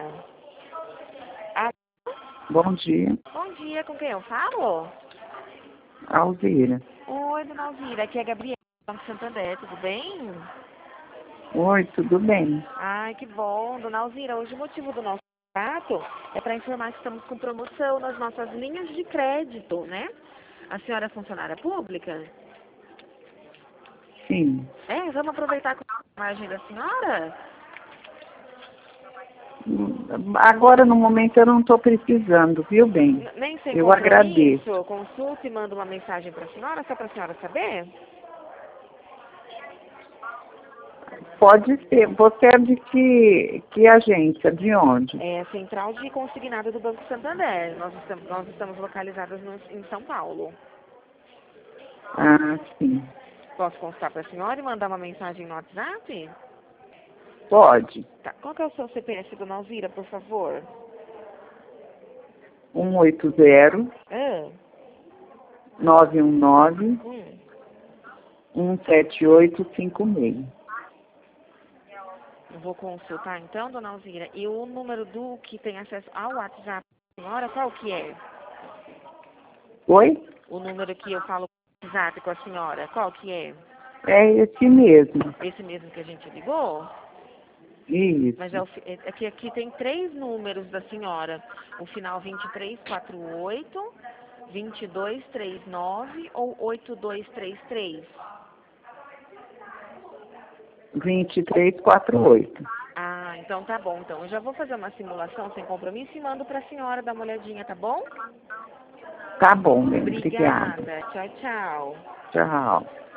Ah, Bom dia, bom dia, com quem eu falo? Alzira. Oi, dona Alzira, aqui é a Gabriela, do Banco Santander, tudo bem? Oi, tudo bem? Ai, que bom, dona Alzira, hoje o motivo do nosso contato é para informar que estamos com promoção nas nossas linhas de crédito, né? A senhora é funcionária pública? Sim. Vamos aproveitar com a imagem da senhora? Agora, no momento, eu não estou precisando, viu, bem? Nem sem Eu agradeço. compromisso, consulta e manda uma mensagem para a senhora, só para a senhora saber? Pode ser. Você é de que agência? De onde? É a central de consignado do Banco Santander. Nós estamos localizadas em São Paulo. Ah, sim. Posso constar para a senhora e mandar uma mensagem no WhatsApp? Pode. Tá. Qual que é o seu CPF, dona Alzira, por favor? 180 Ah, 919 hum. 17856. Eu vou consultar então, dona Alzira. E o número do que tem acesso ao WhatsApp da senhora, qual que é? Oi? O número que eu falo com o WhatsApp com a senhora, qual que é? É esse mesmo. Esse mesmo que a gente ligou? Mas Isso. é que aqui tem 3 números da senhora. O final 2348, 2239 ou 8233. 2348. Ah, então tá bom. Então eu já vou fazer uma simulação sem compromisso e mando pra senhora dar uma olhadinha, tá bom? Tá bom, bem. Obrigada. Obrigada. Tchau, tchau. Tchau.